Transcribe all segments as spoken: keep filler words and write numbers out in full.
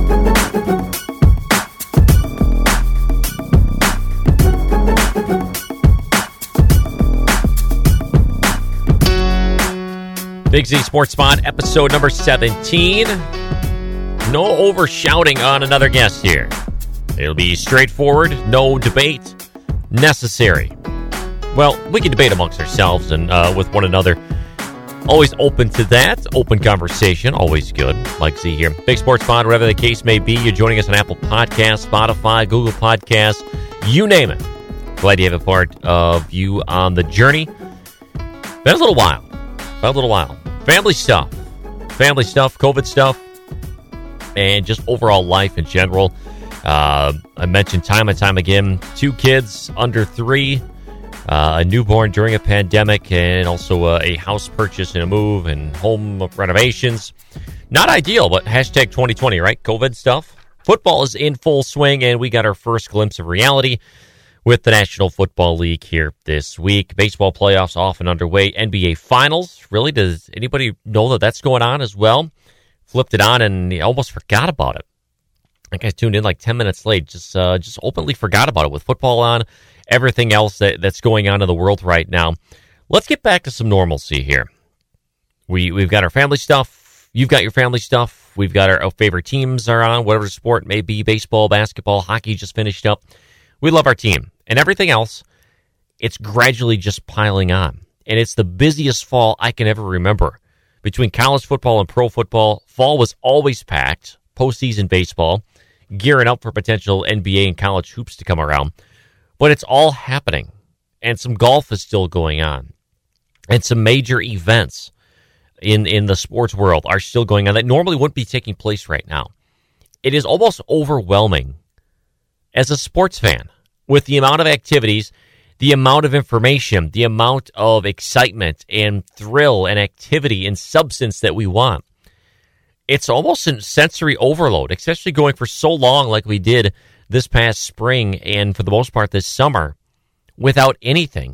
Big Z Sports Spot, episode number seventeen. No over-shouting on another guest here. It'll be straightforward, no debate necessary. Well, we can debate amongst ourselves and uh, with one another. Always open to that. Open conversation, always good. Like Z here. Big Sports Spot, whatever the case may be. You're joining us on Apple Podcasts, Spotify, Google Podcasts, you name it. Glad you have a part of you on the journey. Been a little while. Been a little while. Family stuff. Family stuff, COVID stuff, and just overall life in general. Uh, I mentioned time and time again, two kids under three, uh, a newborn during a pandemic, and also uh, a house purchase and a move and home renovations. Not ideal, but hashtag twenty twenty, right? COVID stuff. Football is in full swing, and we got our first glimpse of reality with the National Football League here this week. Baseball playoffs off and underway. N B A Finals. Really, does anybody know that that's going on as well? Flipped it on and almost forgot about it. I think I tuned in like ten minutes late. Just uh, just openly forgot about it with football on, everything else that, that's going on in the world right now. Let's get back to some normalcy here. We, we've got our family stuff. You've got your family stuff. We've got our, our favorite teams are on, whatever sport it may be. Baseball, basketball, hockey just finished up. We love our team. And everything else, it's gradually just piling on. And it's the busiest fall I can ever remember. Between college football and pro football, fall was always packed. Postseason baseball, gearing up for potential N B A and college hoops to come around. But it's all happening. And some golf is still going on. And some major events in, in the sports world are still going on that normally wouldn't be taking place right now. It is almost overwhelming as a sports fan, with the amount of activities, the amount of information, the amount of excitement and thrill and activity and substance that we want. It's almost a sensory overload, especially going for so long like we did this past spring and for the most part this summer without anything.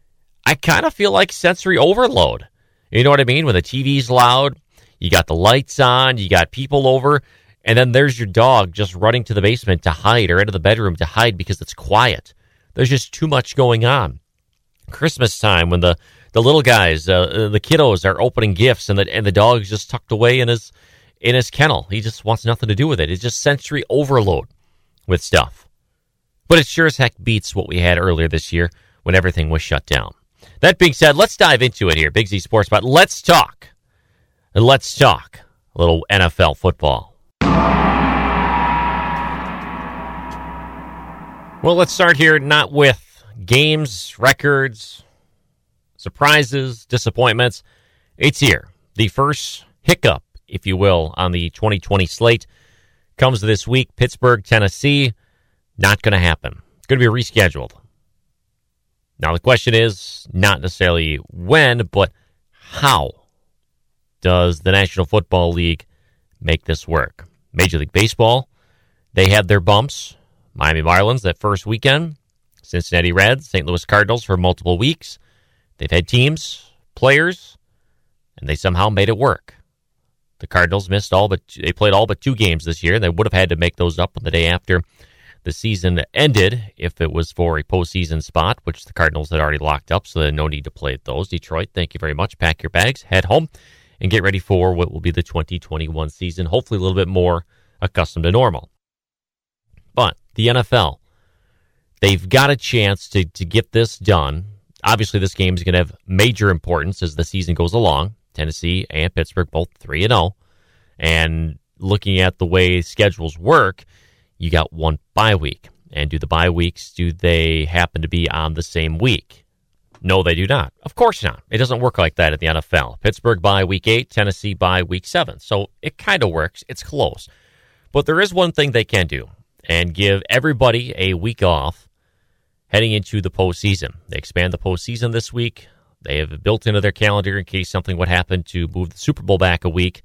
I kind of feel like sensory overload. You know what I mean? When the T V's loud, you got the lights on, you got people over, and then there's your dog just running to the basement to hide or into the bedroom to hide because it's quiet. There's just too much going on. Christmas time when the, the little guys, uh, the kiddos are opening gifts and the and the dog's just tucked away in his in his kennel. He just wants nothing to do with it. It's just sensory overload with stuff. But it sure as heck beats what we had earlier this year when everything was shut down. That being said, let's dive into it here. Big Z Sports Spot. Let's talk. Let's talk a little N F L football. Well, let's start here not with games, records, surprises, disappointments. It's here. The first hiccup, if you will, on the twenty twenty slate comes this week. Pittsburgh, Tennessee, not going to happen. It's going to be rescheduled. Now, the question is not necessarily when, but how does the National Football League make this work? Major League Baseball, they had their bumps. Miami Marlins that first weekend, Cincinnati Reds, Saint Louis Cardinals for multiple weeks. They've had teams, players, and they somehow made it work. The Cardinals missed all but they played all but two games this year. They would have had to make those up on the day after the season ended if it was for a postseason spot, which the Cardinals had already locked up, so no need to play those. Detroit, thank you very much. Pack your bags, head home, and get ready for what will be the twenty twenty-one season. Hopefully a little bit more accustomed to normal. But the N F L, they've got a chance to, to get this done. Obviously, this game is going to have major importance as the season goes along. Tennessee and Pittsburgh both three and oh. And looking at the way schedules work, you got one bye week. And do the bye weeks, do they happen to be on the same week? No, they do not. Of course not. It doesn't work like that at the N F L. Pittsburgh bye week eight, Tennessee bye week seven. So it kind of works. It's close. But there is one thing they can do, and give everybody a week off heading into the postseason. They expand the postseason this week. They have it built into their calendar in case something would happen to move the Super Bowl back a week,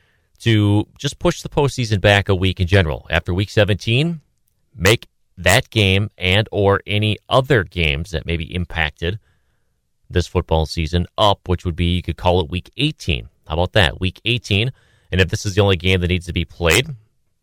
to just push the postseason back a week in general. After week seventeen, make that game and or any other games that may be impacted this football season up, which would be, you could call it week eighteen. How about that? Week eighteen. And if this is the only game that needs to be played,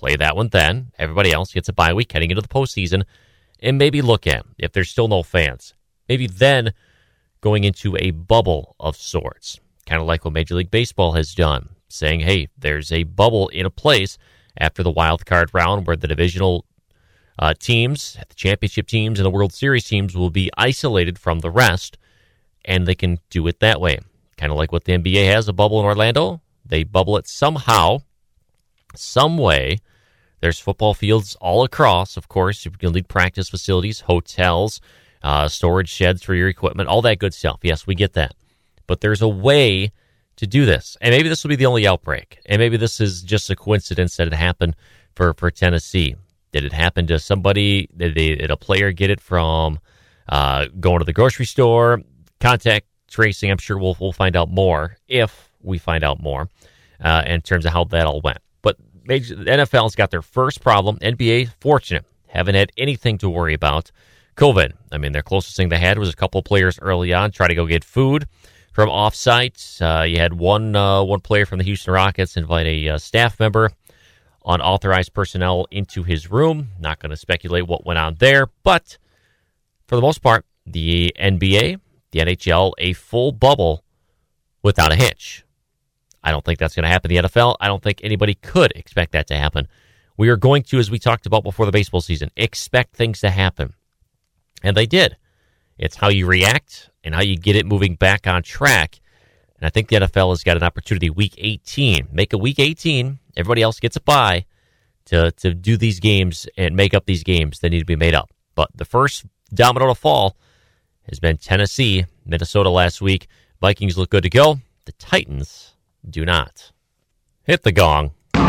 play that one then. Everybody else gets a bye week heading into the postseason, and maybe look at, if there's still no fans, maybe then going into a bubble of sorts, kind of like what Major League Baseball has done, saying, hey, there's a bubble in a place after the wild card round where the divisional uh, teams, the championship teams, and the World Series teams will be isolated from the rest, and they can do it that way. Kind of like what the N B A has, a bubble in Orlando. They bubble it somehow, some way. There's football fields all across, of course. You can lead practice facilities, hotels, uh, storage sheds for your equipment, all that good stuff. Yes, we get that. But there's a way to do this. And maybe this will be the only outbreak. And maybe this is just a coincidence that it happened for, for Tennessee. Did it happen to somebody? Did, they, did a player get it from uh, going to the grocery store? Contact tracing, I'm sure we'll, we'll find out more if we find out more uh, in terms of how that all went. But major, the N F L's got their first problem. N B A, fortunate. Haven't had anything to worry about. COVID. I mean, their closest thing they had was a couple of players early on try to go get food from off-site. Uh, you had one uh, one player from the Houston Rockets invite a uh, staff member, unauthorized personnel, into his room. Not going to speculate what went on there, but for the most part, the N B A, the N H L, a full bubble without a hitch. I don't think that's going to happen in the N F L. I don't think anybody could expect that to happen. We are going to, as we talked about before the baseball season, expect things to happen. And they did. It's how you react and how you get it moving back on track. And I think the N F L has got an opportunity week eighteen. Make a week eighteen. Everybody else gets a bye to, to do these games and make up these games that need to be made up. But the first domino to fall has been Tennessee, Minnesota last week. Vikings look good to go. The Titans do not. Hit the gong.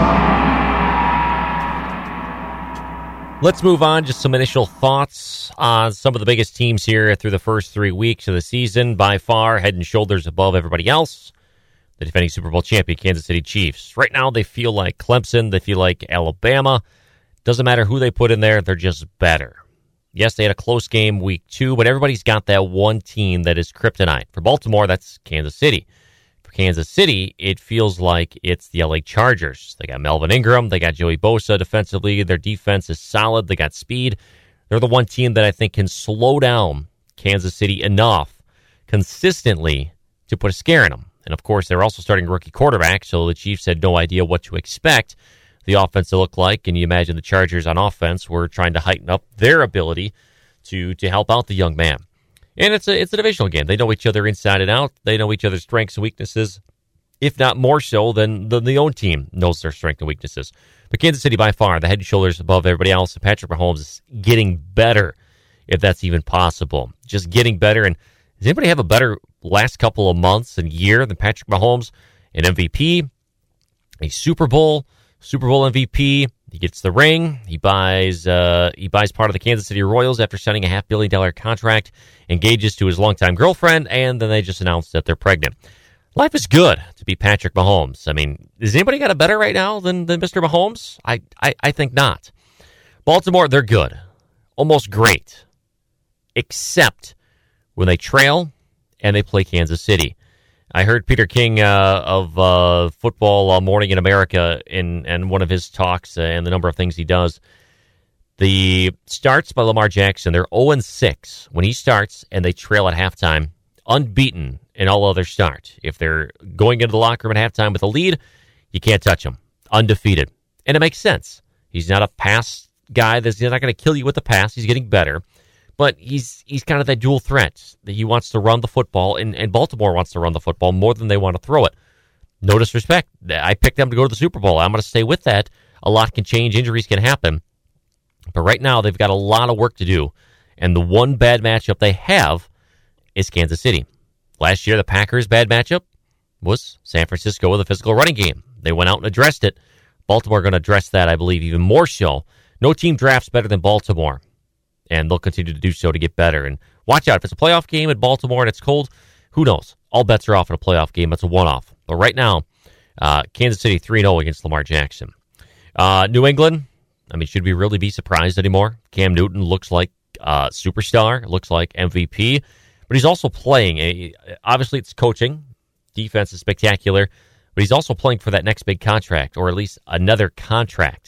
Let's move on. Just some initial thoughts on some of the biggest teams here through the first three weeks of the season. By far, head and shoulders above everybody else. The defending Super Bowl champion, Kansas City Chiefs. Right now, they feel like Clemson. They feel like Alabama. Doesn't matter who they put in there. They're just better. Yes, they had a close game week two, but everybody's got that one team that is kryptonite. For Baltimore, that's Kansas City. For Kansas City, it feels like it's the L A Chargers. They got Melvin Ingram. They got Joey Bosa defensively. Their defense is solid. They got speed. They're the one team that I think can slow down Kansas City enough consistently to put a scare in them. And, of course, they're also starting a rookie quarterback, so the Chiefs had no idea what to expect the offense to look like. And you imagine the Chargers on offense were trying to heighten up their ability to to help out the young man. And it's a it's a divisional game. They know each other inside and out. They know each other's strengths and weaknesses, if not more so than the, the own team knows their strengths and weaknesses. But Kansas City, by far, the head and shoulders above everybody else. And Patrick Mahomes is getting better, if that's even possible. Just getting better. And does anybody have a better last couple of months and year than Patrick Mahomes? An M V P, a Super Bowl, Super Bowl M V P. He gets the ring. He buys uh, he buys part of the Kansas City Royals after signing a half billion dollar contract, engages to his longtime girlfriend, and then they just announced that they're pregnant. Life is good to be Patrick Mahomes. I mean, has anybody got a better right now than, than Mister Mahomes? I, I, I think not. Baltimore, they're good. Almost great. Except when they trail and they play Kansas City. I heard Peter King uh, of uh, Football uh, Morning in America in, in one of his talks uh, and the number of things he does. The starts by Lamar Jackson, they're oh and six when he starts and they trail at halftime, unbeaten in all other starts. If they're going into the locker room at halftime with a lead, you can't touch them. Undefeated. And it makes sense. He's not a pass guy. That's he's not going to kill you with the pass. He's getting better. But he's he's kind of that dual threat that he wants to run the football, and, and Baltimore wants to run the football more than they want to throw it. No disrespect. I picked them to go to the Super Bowl. I'm going to stay with that. A lot can change. Injuries can happen. But right now, they've got a lot of work to do. And the one bad matchup they have is Kansas City. Last year, the Packers' bad matchup was San Francisco with a physical running game. They went out and addressed it. Baltimore are going to address that, I believe, even more so. No team drafts better than Baltimore. And they'll continue to do so to get better. And watch out. If it's a playoff game at Baltimore and it's cold, who knows? All bets are off in a playoff game. That's a one-off. But right now, uh, Kansas City three and oh against Lamar Jackson. Uh, New England, I mean, should we really be surprised anymore? Cam Newton looks like a superstar, looks like M V P. But he's also playing. A, obviously, it's coaching. Defense is spectacular. But he's also playing for that next big contract, or at least another contract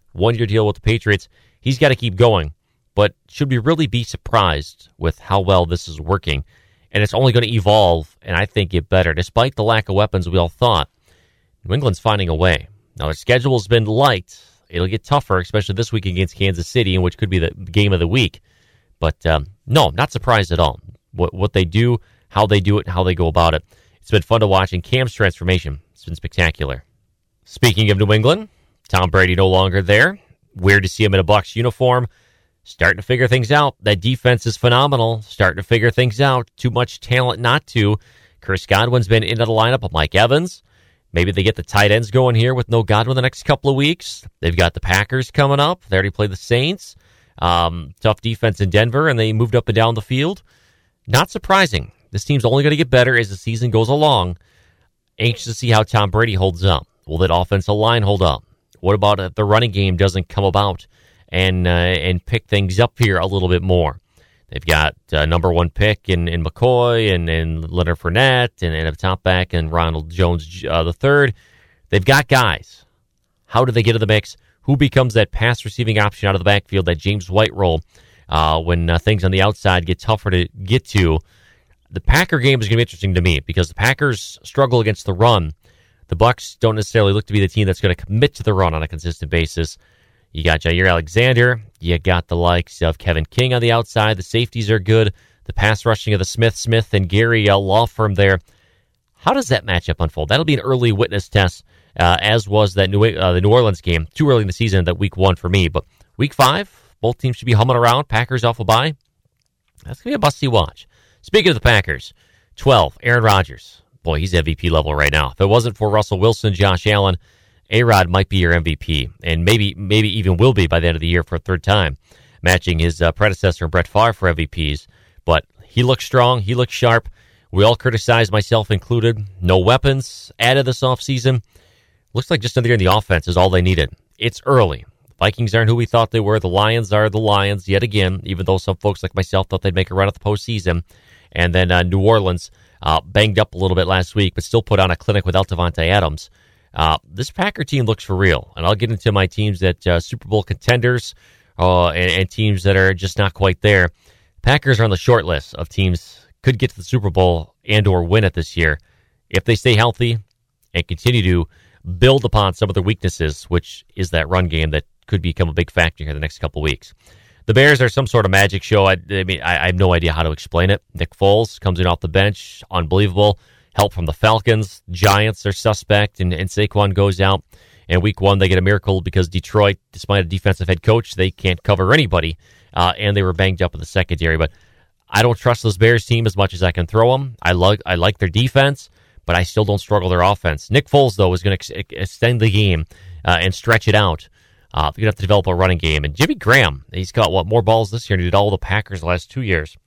one-year deal with the Patriots. He's got to keep going. But should we really be surprised with how well this is working? And it's only going to evolve and I think get better. Despite the lack of weapons we all thought, New England's finding a way. Now, their schedule's been light. It'll get tougher, especially this week against Kansas City, which could be the game of the week. But um, no, not surprised at all. What, what they do, how they do it, and how they go about it. It's been fun to watch, and Cam's transformation, it's been spectacular. Speaking of New England, Tom Brady no longer there. Weird to see him in a Bucs uniform. Starting to figure things out. That defense is phenomenal. Starting to figure things out. Too much talent not to. Chris Godwin's been into the lineup of Mike Evans. Maybe they get the tight ends going here with no Godwin the next couple of weeks. They've got the Packers coming up. They already played the Saints. Um, tough defense in Denver, and they moved up and down the field. Not surprising. This team's only going to get better as the season goes along. Anxious to see how Tom Brady holds up. Will that offensive line hold up? What about if the running game doesn't come about and uh, and pick things up here a little bit more? They've got uh, number one pick in, in McCoy and, and Leonard Fournette and, and a top back and Ronald Jones uh, the third. They've got guys. How do they get to the mix? Who becomes that pass receiving option out of the backfield, that James White role, uh, when uh, things on the outside get tougher to get to? The Packer game is going to be interesting to me because the Packers struggle against the run. The Bucs don't necessarily look to be the team that's going to commit to the run on a consistent basis. You got Jair Alexander. You got the likes of Kevin King on the outside. The safeties are good. The pass rushing of the Smith, Smith, and Gary uh, law firm there. How does that matchup unfold? That'll be an early witness test, uh, as was that New, uh, the New Orleans game. Too early in the season, that week one for me. But week five, both teams should be humming around. Packers off a bye. That's going to be a busty watch. Speaking of the Packers, twelve, Aaron Rodgers. Boy, he's M V P level right now. If it wasn't for Russell Wilson, Josh Allen, A-Rod might be your M V P, and maybe maybe even will be by the end of the year for a third time, matching his uh, predecessor, Brett Favre, for M V Ps. But he looks strong. He looks sharp. We all criticized, myself included. No weapons added this offseason. Looks like just another year in the offense is all they needed. It's early. The Vikings aren't who we thought they were. The Lions are the Lions yet again, even though some folks like myself thought they'd make a run at the postseason. And then uh, New Orleans uh, banged up a little bit last week, but still put on a clinic without Devontae Adams. Uh, this Packer team looks for real, and I'll get into my teams that uh, Super Bowl contenders uh, and, and teams that are just not quite there. Packers are on the short list of teams could get to the Super Bowl and or win it this year if they stay healthy and continue to build upon some of their weaknesses, which is that run game that could become a big factor here the next couple weeks. The Bears are some sort of magic show. I, I mean, I, I have no idea how to explain it. Nick Foles comes in off the bench, unbelievable. Help from the Falcons. Giants are suspect, and, and Saquon goes out. And week one, they get a miracle because Detroit, despite a defensive head coach, they can't cover anybody, uh, and they were banged up in the secondary. But I don't trust this Bears team as much as I can throw them. I like I like their defense, but I still don't struggle their offense. Nick Foles, though, is going to ex- extend the game uh, and stretch it out. Uh, you're going to have to develop a running game. And Jimmy Graham, he's got, what, more balls this year than he did all the Packers the last two years.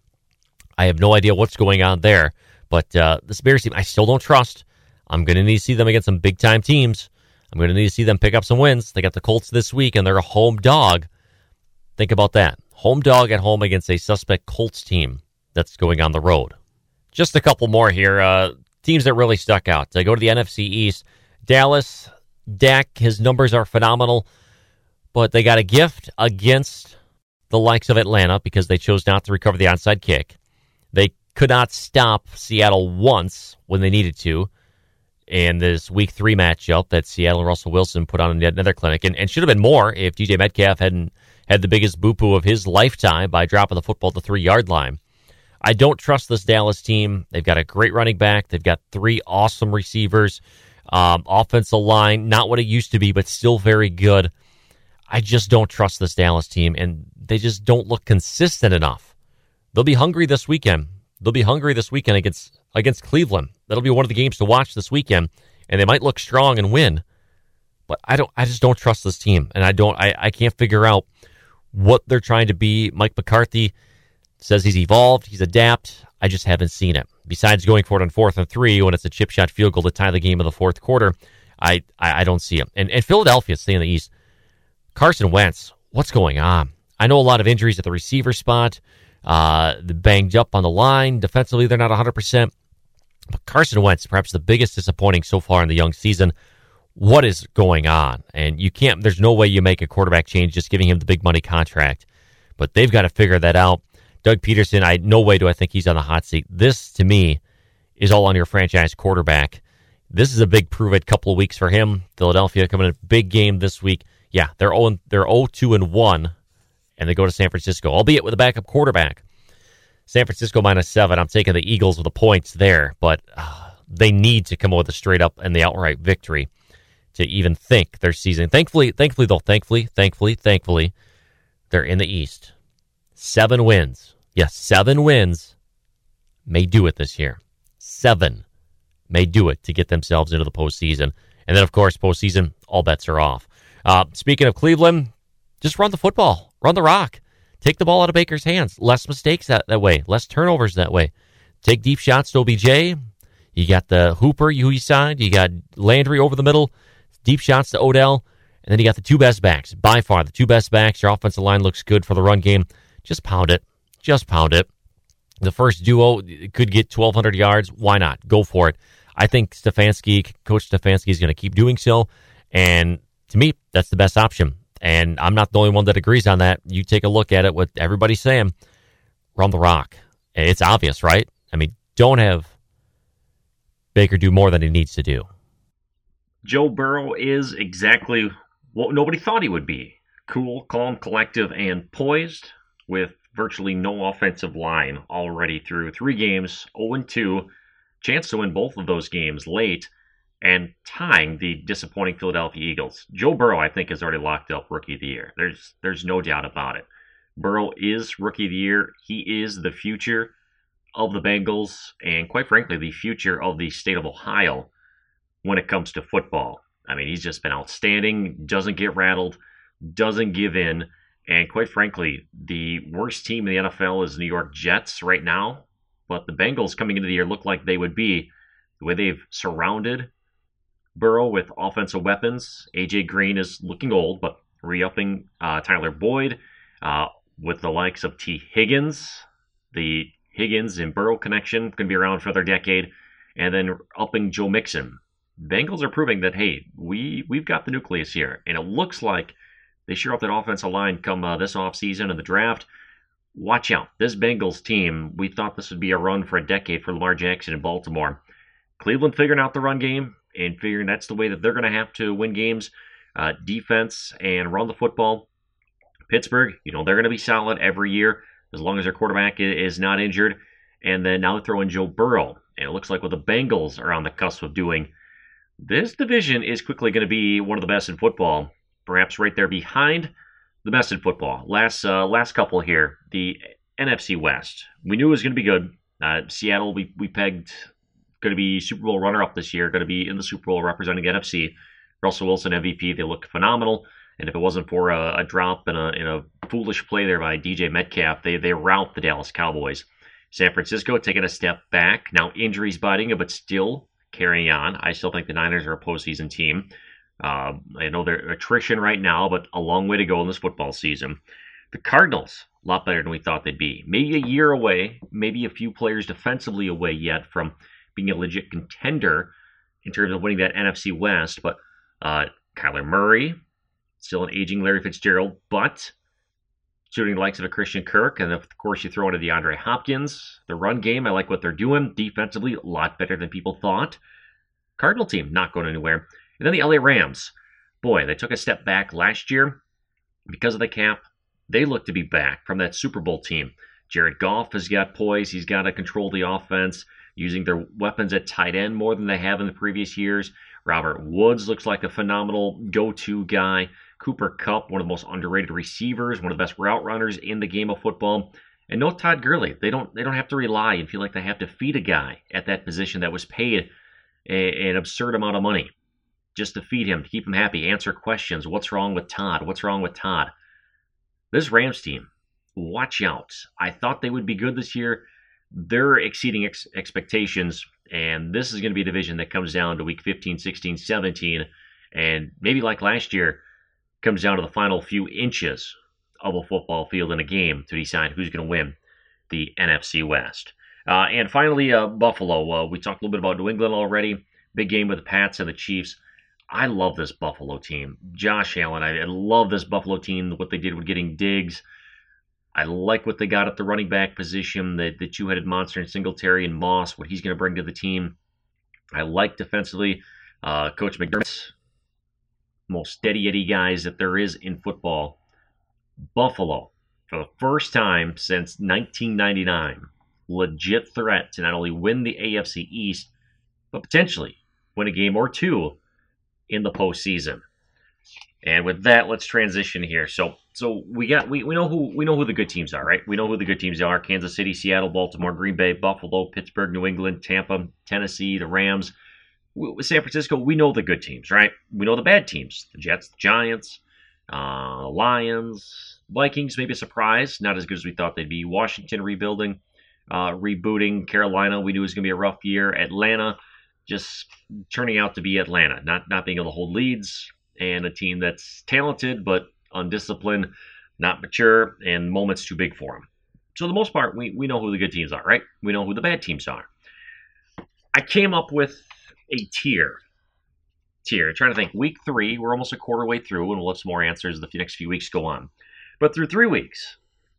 I have no idea what's going on there. But uh, this Bears team, I still don't trust. I'm going to need to see them against some big-time teams. I'm going to need to see them pick up some wins. They got the Colts this week, and they're a home dog. Think about that. Home dog at home against a suspect Colts team that's going on the road. Just a couple more here. Uh, teams that really stuck out. They go to the N F C East. Dallas, Dak, his numbers are phenomenal. But they got a gift against the likes of Atlanta because they chose not to recover the onside kick. They could not stop Seattle once when they needed to. And this week three matchup that Seattle and Russell Wilson put on another clinic. And, and should have been more if D J Metcalf hadn't had the biggest boo-poo of his lifetime by dropping the football at the three-yard line. I don't trust this Dallas team. They've got a great running back. They've got three awesome receivers. Um, offensive line, not what it used to be, but still very good. I just don't trust this Dallas team, and they just don't look consistent enough. They'll be hungry this weekend. They'll be hungry this weekend against against Cleveland. That'll be one of the games to watch this weekend, and they might look strong and win. But I don't. I just don't trust this team, and I don't. I, I can't figure out what they're trying to be. Mike McCarthy says he's evolved, he's adapt. I just haven't seen it. Besides going for it on fourth and three when it's a chip shot field goal to tie the game in the fourth quarter, I I, I don't see it. And and Philadelphia staying in the East. Carson Wentz, what's going on? I know a lot of injuries at the receiver spot. Uh, the banged up on the line. Defensively, they're not one hundred percent. But Carson Wentz, perhaps the biggest disappointing so far in the young season. what is going on? And you can't, there's no way you make a quarterback change just giving him the big money contract. But they've got to figure that out. Doug Peterson, I no way do I think he's on the hot seat. This, to me, is all on your franchise quarterback. This is a big prove-it couple of weeks for him. Philadelphia coming in a big game this week. Yeah, they're oh, they're oh two and one, and they go to San Francisco, albeit with a backup quarterback. San Francisco minus seven. I'm taking the Eagles with the points there, but uh, they need to come up with a straight-up and the outright victory to even think their season. Thankfully, thankfully, though, thankfully, thankfully, thankfully, they're in the East. Seven wins. Yes, seven wins may do it this year. Seven may do it to get themselves into the postseason. And then, of course, postseason, all bets are off. Uh, speaking of Cleveland, just run the football. Run the rock. Take the ball out of Baker's hands. Less mistakes that, that way. Less turnovers that way. Take deep shots to O B J. You got the Hooper who you signed. You got Landry over the middle. Deep shots to Odell. And then you got the two best backs. By far, the two best backs. Your offensive line looks good for the run game. Just pound it. Just pound it. The first duo could get twelve hundred yards. Why not? Go for it. I think Stefanski, Coach Stefanski is going to keep doing so. And to me, that's the best option. And I'm not the only one that agrees on that. You take a look at it, what everybody's saying. Run the rock. It's obvious, right? I mean, don't have Baker do more than he needs to do. Joe Burrow is exactly what nobody thought he would be. Cool, calm, collective, and poised with virtually no offensive line already through three games, oh and two. Chance to win both of those games late and tying the disappointing Philadelphia Eagles. Joe Burrow, I think, is already locked up Rookie of the Year. There's there's no doubt about it. Burrow is Rookie of the Year. He is the future of the Bengals and, quite frankly, the future of the state of Ohio when it comes to football. I mean, he's just been outstanding, doesn't get rattled, doesn't give in, and quite frankly, the worst team in the N F L is the New York Jets right now, but the Bengals coming into the year look like they would be the way they've surrounded Burrow with offensive weapons. A J Green is looking old, but re-upping uh, Tyler Boyd uh, with the likes of T. Higgins. The Higgins and Burrow connection going to be around for another decade, and then upping Joe Mixon. Bengals are proving that, hey, we, we've got the nucleus here, and it looks like they sure up that offensive line come uh, this offseason in the draft. Watch out. This Bengals team, we thought this would be a run for a decade for Lamar Jackson in Baltimore. Cleveland figuring out the run game and figuring that's the way that they're going to have to win games. Uh, defense and run the football. Pittsburgh, you know, they're going to be solid every year as long as their quarterback is not injured. And then now they throw in Joe Burrow. And it looks like what the Bengals are on the cusp of doing. This division is quickly going to be one of the best in football. Perhaps right there behind the best in football. Last uh, last couple here, the N F C West. We knew it was going to be good. Uh, Seattle, we, we pegged going to be Super Bowl runner-up this year, going to be in the Super Bowl representing the N F C. Russell Wilson, M V P, they look phenomenal. And if it wasn't for a, a drop and a, and a foolish play there by D J Metcalf, they, they rout the Dallas Cowboys. San Francisco taking a step back. Now injuries biting, but still carrying on. I still think the Niners are a postseason team. Uh, I know they're attrition right now, but a long way to go in this football season. The Cardinals, a lot better than we thought they'd be. Maybe a year away, maybe a few players defensively away yet from being a legit contender in terms of winning that N F C West. But uh, Kyler Murray, still an aging Larry Fitzgerald, but shooting the likes of a Christian Kirk. And of course, you throw in DeAndre Hopkins. The run game, I like what they're doing. Defensively, a lot better than people thought. Cardinal team, not going anywhere. And then the L A Rams. Boy, they took a step back last year because of the cap. They look to be back from that Super Bowl team. Jared Goff has got poise. He's got to control the offense, using their weapons at tight end more than they have in the previous years. Robert Woods looks like a phenomenal go-to guy. Cooper Kupp, one of the most underrated receivers, one of the best route runners in the game of football. And no Todd Gurley. They don't they don't have to rely and feel like they have to feed a guy at that position that was paid a, an absurd amount of money just to feed him, to keep him happy, answer questions. What's wrong with Todd? What's wrong with Todd? This Rams team, watch out. I thought they would be good this year. They're exceeding ex- expectations, and this is going to be a division that comes down to week fifteen, sixteen, seventeen, and maybe like last year, comes down to the final few inches of a football field in a game to decide who's going to win the N F C West. Uh, and finally, uh, Buffalo. Uh, we talked a little bit about New England already. Big game with the Pats and the Chiefs. I love this Buffalo team. Josh Allen, I, I love this Buffalo team, what they did with getting Diggs. I like what they got at the running back position, the, the two-headed monster in Singletary and Moss, what he's going to bring to the team. I like defensively. Uh, Coach McDermott's most steady Eddie guys that there is in football. Buffalo, for the first time since nineteen ninety-nine, legit threat to not only win the A F C East, but potentially win a game or two in the postseason. And with that, let's transition here. So, so we got we, we know who we know who the good teams are, right? We know who the good teams are: Kansas City, Seattle, Baltimore, Green Bay, Buffalo, Pittsburgh, New England, Tampa, Tennessee, the Rams. With San Francisco, we know the good teams, right? We know the bad teams: the Jets, the Giants, uh, Lions, Vikings. Maybe a surprise, not as good as we thought they'd be. Washington rebuilding, uh, rebooting. Carolina, we knew it was going to be a rough year. Atlanta, just turning out to be Atlanta, not not being able to hold leads, and a team that's talented but undisciplined, not mature, and moments too big for them. So, for the most part, we, we know who the good teams are, right? We know who the bad teams are. I came up with a tier. Tier. Trying to think. Week three, we're almost a quarter way through, and we'll have some more answers as the next few weeks go on. But through three weeks,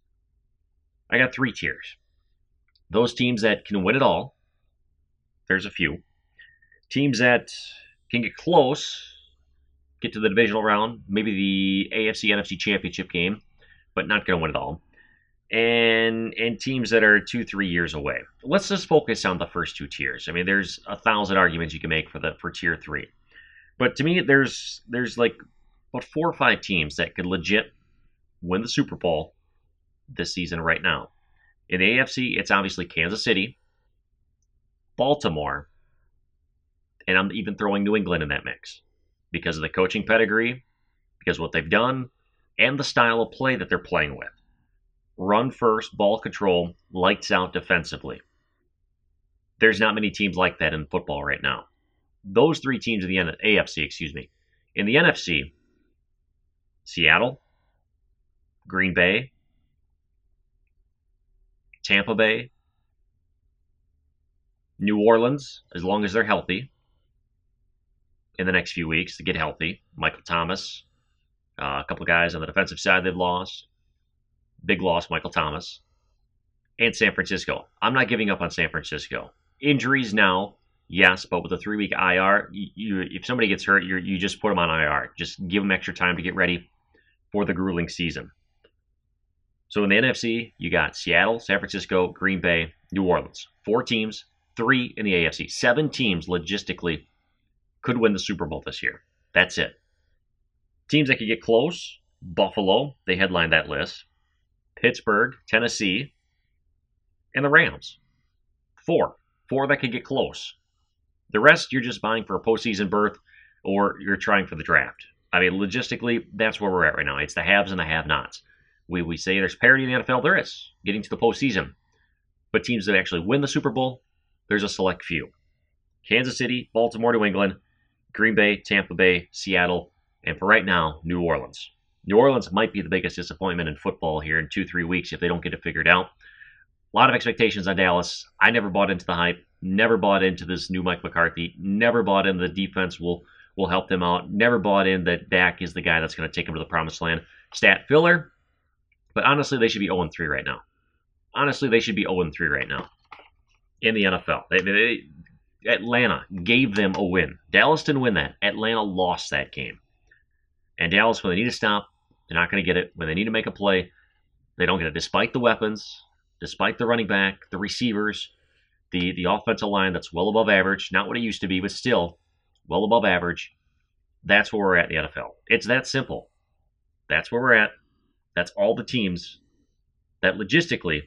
I got three tiers. Those teams that can win it all, there's a few. Teams that can get close, get to the divisional round, maybe the A F C N F C championship game, but not going to win it all. And and teams that are two, three years away. Let's just focus on the first two tiers. I mean, there's a thousand arguments you can make for the for tier three, but to me, there's there's like about four or five teams that could legit win the Super Bowl this season right now. In the A F C, it's obviously Kansas City, Baltimore, and I'm even throwing New England in that mix because of the coaching pedigree, because of what they've done, and the style of play that they're playing with. Run first, ball control, lights out defensively. There's not many teams like that in football right now. Those three teams in the A F C, excuse me. In the N F C, Seattle, Green Bay, Tampa Bay, New Orleans, as long as they're healthy in the next few weeks to get healthy. Michael Thomas, uh, a couple of guys on the defensive side they've lost. Big loss, Michael Thomas. And San Francisco. I'm not giving up on San Francisco. Injuries now, yes, but with a three-week I R, you, you, if somebody gets hurt, you you just put them on I R. Just give them extra time to get ready for the grueling season. So in the N F C, you got Seattle, San Francisco, Green Bay, New Orleans. Four teams, three in the A F C. Seven teams logistically could win the Super Bowl this year. That's it. Teams that could get close, Buffalo, they headlined that list. Pittsburgh, Tennessee, and the Rams. Four. Four that could get close. The rest, you're just buying for a postseason berth or you're trying for the draft. I mean, logistically, that's where we're at right now. It's the haves and the have-nots. We, we say there's parity in the N F L. There is, getting to the postseason. But teams that actually win the Super Bowl, there's a select few. Kansas City, Baltimore, New England, Green Bay, Tampa Bay, Seattle, and for right now, New Orleans. New Orleans might be the biggest disappointment in football here in two, three weeks if they don't get it figured out. A lot of expectations on Dallas. I never bought into the hype. Never bought into this new Mike McCarthy. Never bought in the defense will will help them out. Never bought in that Dak is the guy that's going to take them to the promised land. Stat filler. But honestly, they should be oh and three right now. Honestly, they should be oh and three right now in the N F L. They, they, Atlanta gave them a win. Dallas didn't win that. Atlanta lost that game. And Dallas, when they need to stop, they're not going to get it. When they need to make a play, they don't get it. Despite the weapons, despite the running back, the receivers, the, the offensive line that's well above average, not what it used to be, but still well above average, that's where we're at in the N F L. It's that simple. That's where we're at. That's all the teams that logistically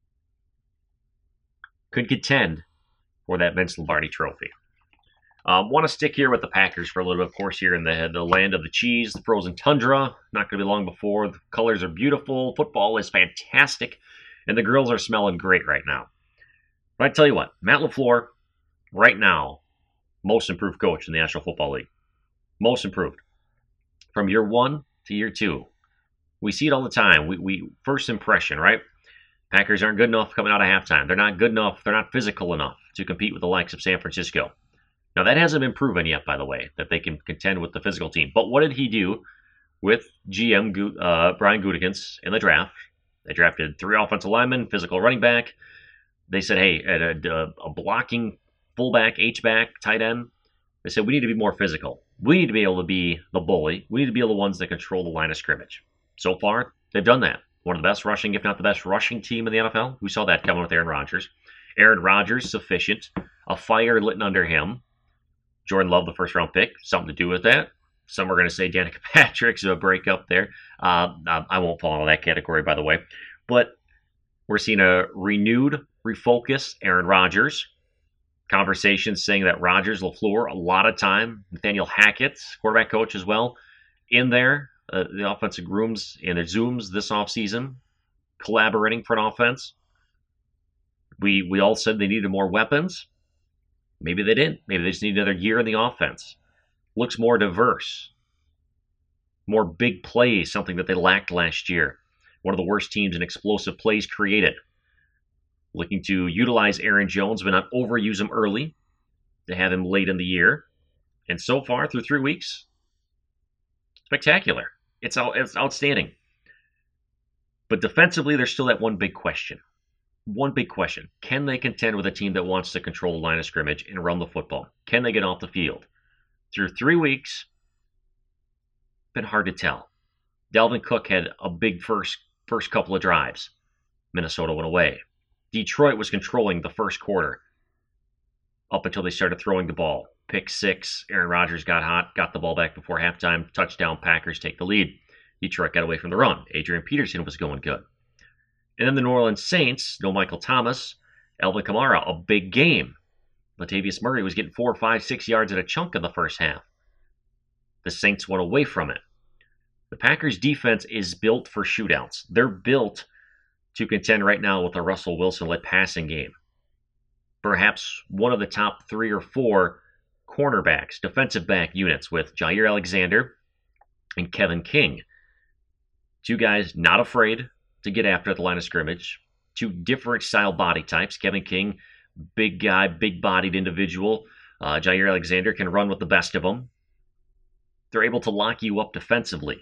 could contend for that Vince Lombardi trophy. Um, want to stick here with the Packers for a little bit, of course, here in the, the land of the cheese, the frozen tundra. Not going to be long before. The colors are beautiful. Football is fantastic. And the grills are smelling great right now. But I tell you what, Matt LaFleur, right now, most improved coach in the National Football League. Most improved. From year one to year two. We see it all the time. We, we first impression, right? Packers aren't good enough coming out of halftime. They're not good enough. They're not physical enough to compete with the likes of San Francisco. Now, that hasn't been proven yet, by the way, that they can contend with the physical team. But what did he do with G M uh, Brian Gutekunst in the draft? They drafted three offensive linemen, physical running back. They said, hey, at a, a blocking fullback, H-back, tight end, they said, we need to be more physical. We need to be able to be the bully. We need to be the ones that control the line of scrimmage. So far, they've done that. One of the best rushing, if not the best rushing team in the N F L. We saw that coming with Aaron Rodgers. Aaron Rodgers, sufficient. A fire lit under him. Jordan Love, the first-round pick, something to do with that. Some are going to say Danica Patrick's a breakup there. Uh, I won't fall into that category, by the way. But we're seeing a renewed, refocused Aaron Rodgers. Conversations saying that Rodgers, LaFleur, a lot of time. Nathaniel Hackett, quarterback coach as well, in there. Uh, the offensive rooms and the Zooms this offseason, collaborating for an offense. We we all said they needed more weapons. Maybe they didn't. Maybe they just need another year in the offense. Looks more diverse. More big plays, something that they lacked last year. One of the worst teams in explosive plays created. Looking to utilize Aaron Jones, but not overuse him early. To have him late in the year. And so far, through three weeks, spectacular. It's, out, it's outstanding. But defensively, there's still that one big question. One big question. Can they contend with a team that wants to control the line of scrimmage and run the football? Can they get off the field? Through three weeks, been hard to tell. Dalvin Cook had a big first first couple of drives. Minnesota went away. Detroit was controlling the first quarter up until they started throwing the ball. Pick six. Aaron Rodgers got hot, got the ball back before halftime. Touchdown, Packers take the lead. Detroit got away from the run. Adrian Peterson was going good. And then the New Orleans Saints, no Michael Thomas, Alvin Kamara, a big game. Latavius Murray was getting four, five, six yards at a chunk in the first half. The Saints went away from it. The Packers defense is built for shootouts. They're built to contend right now with a Russell Wilson-led passing game. Perhaps one of the top three or four cornerbacks, defensive back units with Jair Alexander and Kevin King. Two guys not afraid to get after the line of scrimmage. Two different style body types. Kevin King, big guy, big-bodied individual. Uh, Jair Alexander can run with the best of them. They're able to lock you up defensively.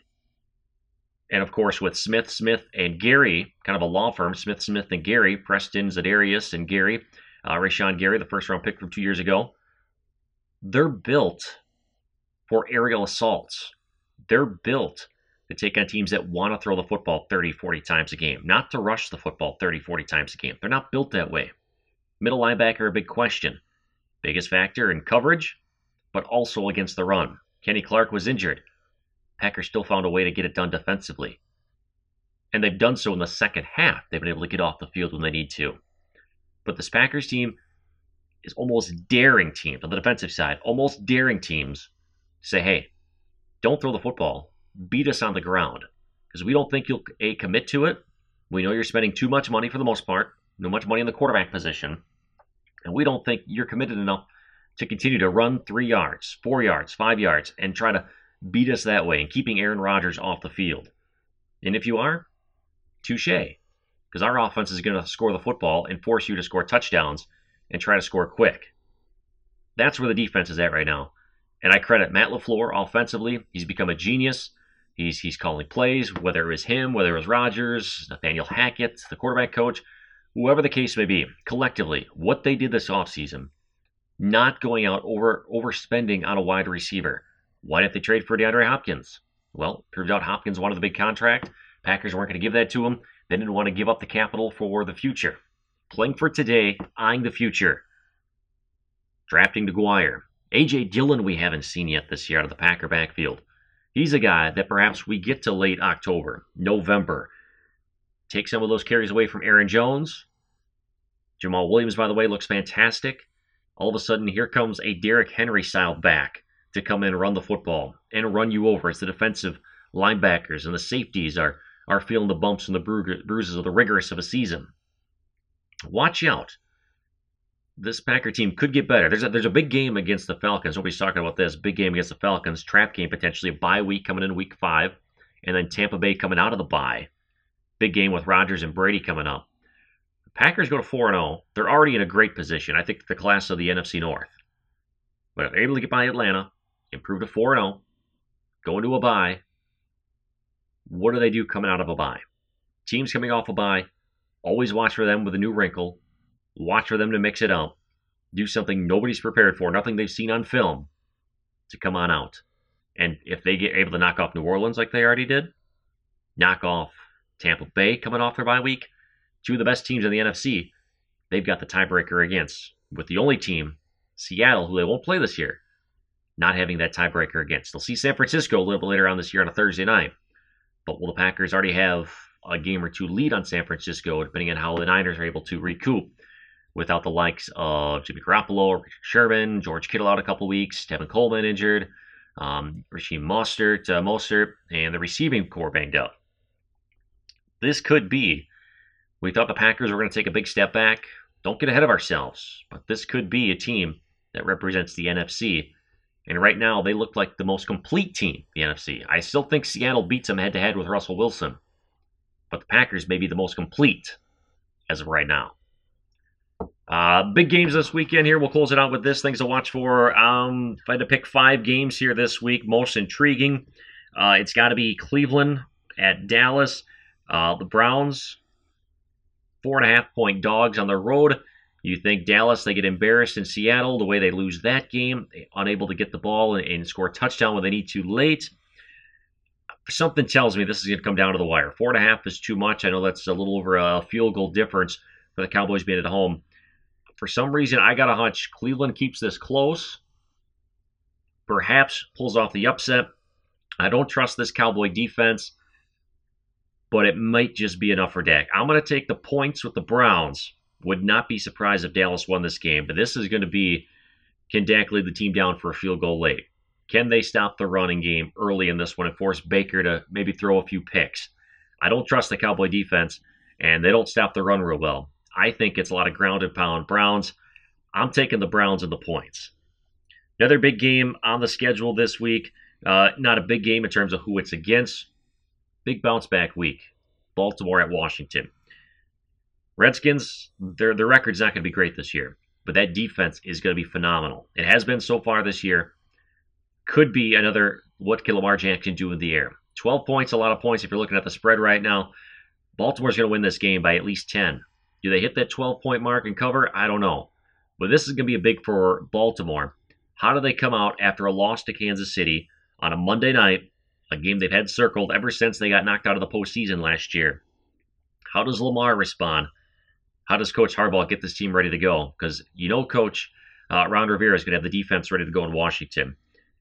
And, of course, with Smith, Smith, and Gary, kind of a law firm, Smith, Smith, and Gary, Preston, Zadarius, and Gary, uh, Rashawn Gary, the first-round pick from two years ago, they're built for aerial assaults. They're built to take on teams that want to throw the football thirty, forty times a game, not to rush the football thirty, forty times a game. They're not built that way. Middle linebacker, a big question. Biggest factor in coverage, but also against the run. Kenny Clark was injured. Packers still found a way to get it done defensively. And they've done so in the second half. They've been able to get off the field when they need to. But this Packers team is almost daring teams, on the defensive side, almost daring teams to say, hey, don't throw the football. Beat us on the ground. Because we don't think you'll, A, commit to it. We know you're spending too much money for the most part. No much money in the quarterback position. And we don't think you're committed enough to continue to run three yards, four yards, five yards, and try to beat us that way and keeping Aaron Rodgers off the field. And if you are, touche. Because our offense is going to score the football and force you to score touchdowns and try to score quick. That's where the defense is at right now. And I credit Matt LaFleur offensively. He's become a genius. He's he's calling plays, whether it was him, whether it was Rodgers, Nathaniel Hackett, the quarterback coach, whoever the case may be. Collectively, what they did this offseason, not going out over overspending on a wide receiver. Why didn't they trade for DeAndre Hopkins? Well, turns out Hopkins wanted the big contract. Packers weren't going to give that to him. They didn't want to give up the capital for the future. Playing for today, eyeing the future. Drafting DeGuire. A J. Dillon we haven't seen yet this year out of the Packer backfield. He's a guy that perhaps we get to late October, November. Take some of those carries away from Aaron Jones. Jamal Williams, by the way, looks fantastic. All of a sudden, here comes a Derrick Henry-style back to come in and run the football and run you over as the defensive linebackers and the safeties are, are feeling the bumps and the bru- bruises of the rigorous of a season. Watch out. This Packer team could get better. There's a, there's a big game against the Falcons. Nobody's talking about this. Big game against the Falcons. Trap game potentially. A bye week coming in week five. And then Tampa Bay coming out of the bye. Big game with Rodgers and Brady coming up. The Packers go to four and oh. They're already in a great position. I think the class of the N F C North. But if they're able to get by Atlanta, improve to four and oh, go into a bye, what do they do coming out of a bye? Teams coming off a bye, always watch for them with a new wrinkle. Watch for them to mix it up. Do something nobody's prepared for, nothing they've seen on film, to come on out. And if they get able to knock off New Orleans like they already did, knock off Tampa Bay coming off their bye week, two of the best teams in the N F C, they've got the tiebreaker against. With the only team, Seattle, who they won't play this year, not having that tiebreaker against. They'll see San Francisco a little bit later on this year on a Thursday night. But will the Packers already have a game or two lead on San Francisco, depending on how the Niners are able to recoup without the likes of Jimmy Garoppolo, Richard Sherman, George Kittle out a couple weeks, Tevin Coleman injured, um, Raheem Mostert, uh, Mostert, and the receiving core banged up. This could be, we thought the Packers were going to take a big step back. Don't get ahead of ourselves, but this could be a team that represents the N F C. And right now, they look like the most complete team, the N F C. I still think Seattle beats them head-to-head with Russell Wilson. But the Packers may be the most complete as of right now. Uh, big games this weekend here. We'll close it out with this. Things to watch for. Um, if I had to pick five games here this week, most intriguing, uh, it's got to be Cleveland at Dallas. Uh, the Browns, four and a half point dogs on the road. You think Dallas, they get embarrassed in Seattle, the way they lose that game, unable to get the ball and, and score a touchdown when they need to late. Something tells me this is going to come down to the wire. Four and a half is too much. I know that's a little over a field goal difference for the Cowboys being at home. For some reason, I got a hunch Cleveland keeps this close. Perhaps pulls off the upset. I don't trust this Cowboy defense, but it might just be enough for Dak. I'm going to take the points with the Browns. Would not be surprised if Dallas won this game, but this is going to be, can Dak lead the team down for a field goal late? Can they stop the running game early in this one and force Baker to maybe throw a few picks? I don't trust the Cowboy defense, and they don't stop the run real well. I think it's a lot of ground and pound. Browns, I'm taking the Browns and the points. Another big game on the schedule this week. Uh, not a big game in terms of who it's against. Big bounce back week. Baltimore at Washington. Redskins, their, their record's not going to be great this year, but that defense is going to be phenomenal. It has been so far this year. Could be another, what can Lamar Jackson do in the air? twelve points, a lot of points if you're looking at the spread right now. Baltimore's going to win this game by at least ten. Do they hit that twelve-point mark and cover? I don't know. But this is going to be a big for Baltimore. How do they come out after a loss to Kansas City on a Monday night, a game they've had circled ever since they got knocked out of the postseason last year? How does Lamar respond? How does Coach Harbaugh get this team ready to go? Because you know Coach uh, Ron Rivera is going to have the defense ready to go in Washington.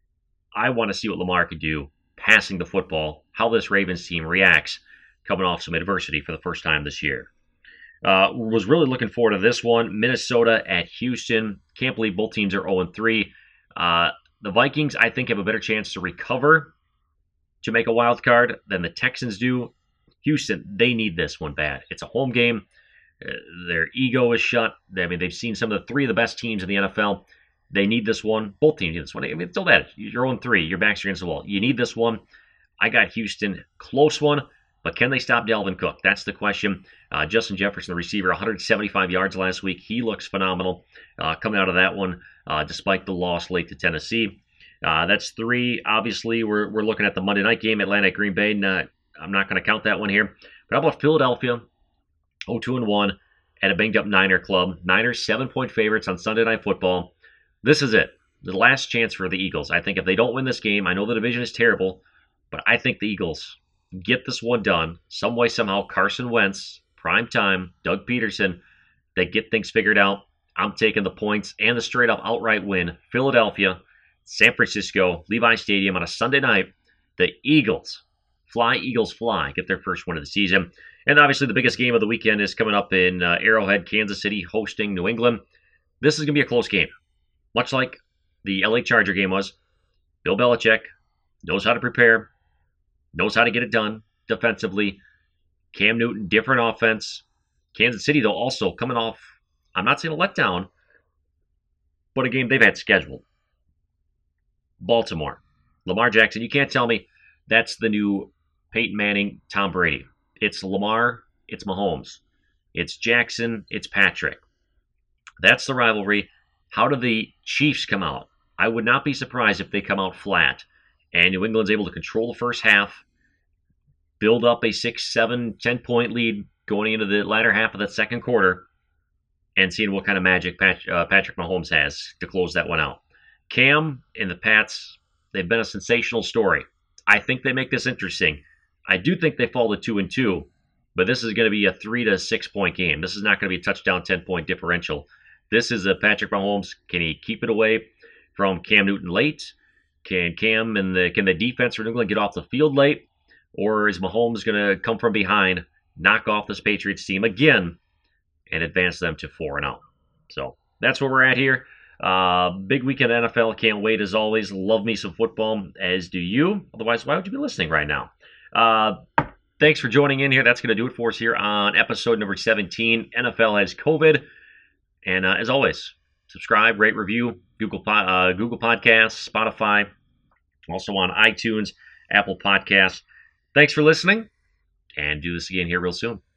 I want to see what Lamar can do passing the football, how this Ravens team reacts coming off some adversity for the first time this year. Uh, was really looking forward to this one. Minnesota at Houston. Can't believe both teams are oh and three. Uh, the Vikings, I think, have a better chance to recover to make a wild card than the Texans do. Houston, they need this one bad. It's a home game. Uh, their ego is shut. I mean, they've seen some of the three of the best teams in the N F L. They need this one. Both teams need this one. I mean, it's still that. You're oh and three. Your backs are against the wall. You need this one. I got Houston. Close one. But can they stop Dalvin Cook? That's the question. Uh, Justin Jefferson, the receiver, one hundred seventy-five yards last week. He looks phenomenal uh, coming out of that one, uh, despite the loss late to Tennessee. Uh, that's three. Obviously, we're we're looking at the Monday night game, Atlanta at Green Bay. Not, I'm not going to count that one here. But how about Philadelphia? oh two and one at a banged-up Niner club. Niners seven-point favorites on Sunday Night Football. This is it. The last chance for the Eagles. I think if they don't win this game, I know the division is terrible, but I think the Eagles get this one done. Some way, somehow, Carson Wentz, prime time, Doug Peterson, they get things figured out. I'm taking the points and the straight-up outright win. Philadelphia, San Francisco, Levi Stadium on a Sunday night. The Eagles, fly, Eagles fly, get their first win of the season. And obviously the biggest game of the weekend is coming up in uh, Arrowhead, Kansas City, hosting New England. This is going to be a close game. Much like the L A Charger game was. Bill Belichick knows how to prepare, knows how to get it done defensively. Cam Newton, different offense. Kansas City, though, also coming off, I'm not saying a letdown, but a game they've had scheduled. Baltimore. Lamar Jackson, you can't tell me that's the new Peyton Manning, Tom Brady. It's Lamar, it's Mahomes. It's Jackson, it's Patrick. That's the rivalry. How do the Chiefs come out? I would not be surprised if they come out flat and New England's able to control the first half, build up a six, seven, ten point lead going into the latter half of that second quarter, and seeing what kind of magic Pat, uh, Patrick Mahomes has to close that one out. Cam and the Pats, they've been a sensational story. I think they make this interesting. I do think they fall to two and two, but this is going to be a three to six point game. This is not going to be a touchdown, ten point differential. This is a Patrick Mahomes. Can he keep it away from Cam Newton late? Can Cam and the can the defense for New England get off the field late? Or is Mahomes going to come from behind, knock off this Patriots team again, and advance them to four and oh? So that's where we're at here. Uh, big weekend N F L. Can't wait as always. Love me some football, as do you. Otherwise, why would you be listening right now? Uh, thanks for joining in here. That's going to do it for us here on episode number seventeen. N F L has COVID. And uh, as always, subscribe, rate, review, Google uh, Google Podcasts, Spotify, also on iTunes, Apple Podcasts. Thanks for listening, and do this again here real soon.